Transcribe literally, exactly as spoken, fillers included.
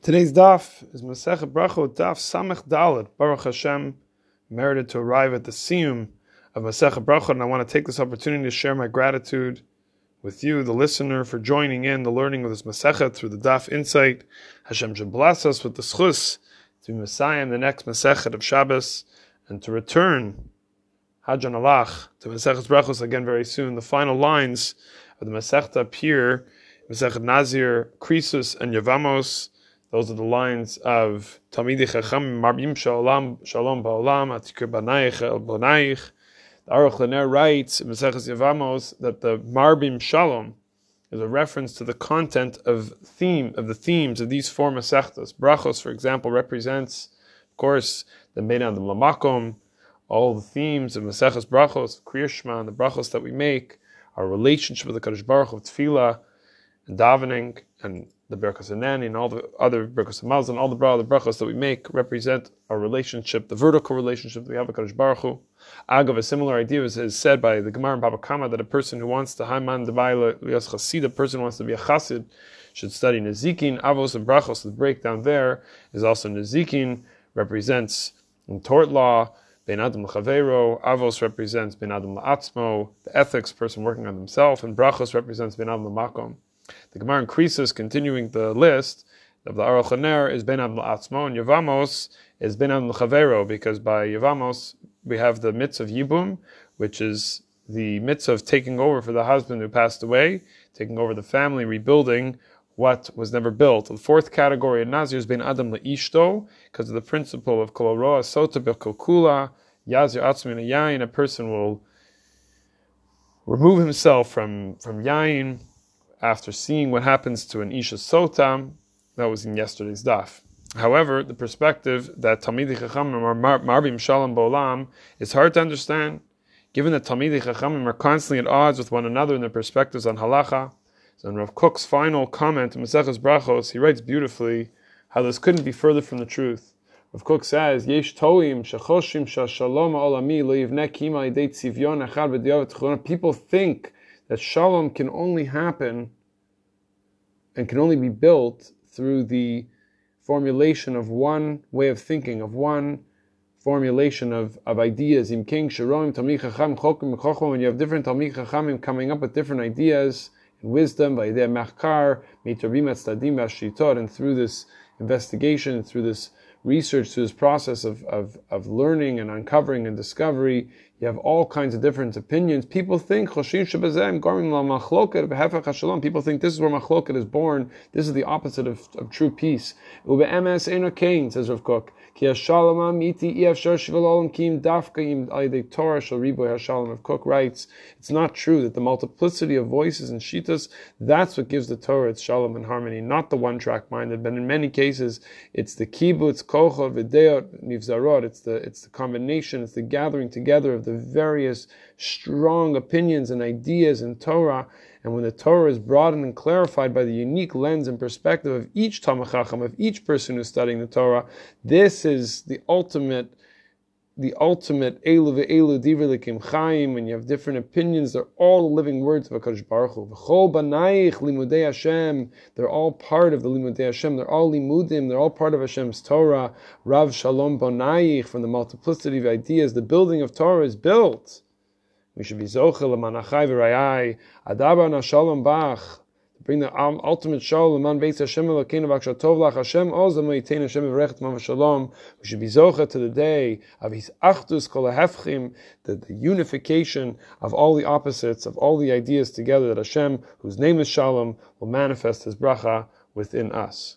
Today's daf is Masechet Brachot, daf Samech Dalet. Baruch Hashem merited to arrive at the siyum of Masechet Brachot, and I want to take this opportunity to share my gratitude with you, the listener, for joining in the learning of this Masechet through the daf insight. Hashem should bless us with the schus to be Messiah in the next Masechet of Shabbos, and to return Hajan Alach to Masechet Brachos again very soon. The final lines of the Masechta appear in Masechet Nazir, Krisus, and Yevamos. Those are the lines of Talmidei Chacham Marbim Shalom Shalom Ba'olam Atikir Banaich El Bonaich. The Aruch LaNer writes in Maseches Yevamos that the Marbim Shalom is a reference to the content of theme of the themes of these four Masechtas. Brachos, for example, represents, of course, the Bein Adam Lamakom. All the themes of Maseches Brachos, Kriya Shema, and the Brachos that we make, our relationship with the Kadosh Baruch of Tefillah and davening, and the Berkas Hanani and all the other Berkas Hamaz and all the other brachos that we make represent our relationship, the vertical relationship that we have with Kadosh Baruch Hu. Agav, a similar idea is, is said by the Gemara in Baba Kama that a person who wants to Haiman Debayla Lias Chasid, a person who wants to be a Chassid, should study Nezikin, Avos, and Brachos. The breakdown there is also Nezikin represents in tort law, Bein Adam L'Chaveiro, Avos represents Bein Adam L'Atzmo, the ethics, person working on himself, and Brachos represents Bein Adam L'Makom. The Gemara in Krisus, continuing the list of the Aruch LaNer, is Bein Adam L'Atzmo, and Yevamos is Bein Adam L'Chaveiro, because by Yevamos we have the mitzvah of Yibum, which is the mitzvah of taking over for the husband who passed away, taking over the family, rebuilding what was never built. The fourth category in Nazir is Bein Adam L'Ishto, because of the principle of Kol Roa Sota B'Kolkula, Yazir Atzmi Yayin, a person will remove himself from, from Yayin, after seeing what happens to an Isha Sota. That was in yesterday's daf. However, the perspective that Talmidei Chachamim are Marbim Shalom Ba'olam is hard to understand, given that Talmidei Chachamim are constantly at odds with one another in their perspectives on halacha. So in Rav Kook's final comment in Maseches Brachos, he writes beautifully how this couldn't be further from the truth. Rav Kook says, Yesh toim shechoshim shashalom olami lo yivneh kima idei tzivyon echad v'diyav tchuna. People think that shalom can only happen and can only be built through the formulation of one way of thinking, of one formulation of, of ideas. Im king sharom talmid chacham chokim chochom, when you have different talmid chachamim coming up with different ideas and wisdom, by idea machkar, mitrabim atzadim v'ashitot, and through this investigation, through this research, through this process of, of, of learning and uncovering and discovery, you have all kinds of different opinions. People think people think this is where machloket is born. This is the opposite of, of true peace. Says Rav Kook. Rav Kook writes, it's not true that the multiplicity of voices and shitas, that's what gives the Torah its shalom and harmony, not the one-track minded, but in many cases it's the kibbutz, kocha, v'deot, nivzarot, it's the it's the combination, it's the gathering together of the various strong opinions and ideas in Torah. And when the Torah is broadened and clarified by the unique lens and perspective of each Talmid Chacham, of each person who's studying the Torah, this is the ultimate, the ultimate Elu ve'elu divrei l'kim chaim. When you have different opinions, they're all the living words of HaKadosh Baruch Hu. V'chol banaich limudei Hashem. They're all part of the limudei Hashem. They're all limudim. They're all part of Hashem's Torah. Rav Shalom banaich, from the multiplicity of ideas, the building of Torah is built. We should be zochel l'manachai v'rayai adabar na shalom bach, to bring the ultimate shalom man beis Hashem elokeinu v'akshatov lach Hashem ozam leitein Hashem v'rechet man v'shalom. We should be zochel to the day of his achdus kol hafchim, the, the unification of all the opposites, of all the ideas together, that Hashem, whose name is Shalom, will manifest His bracha within us.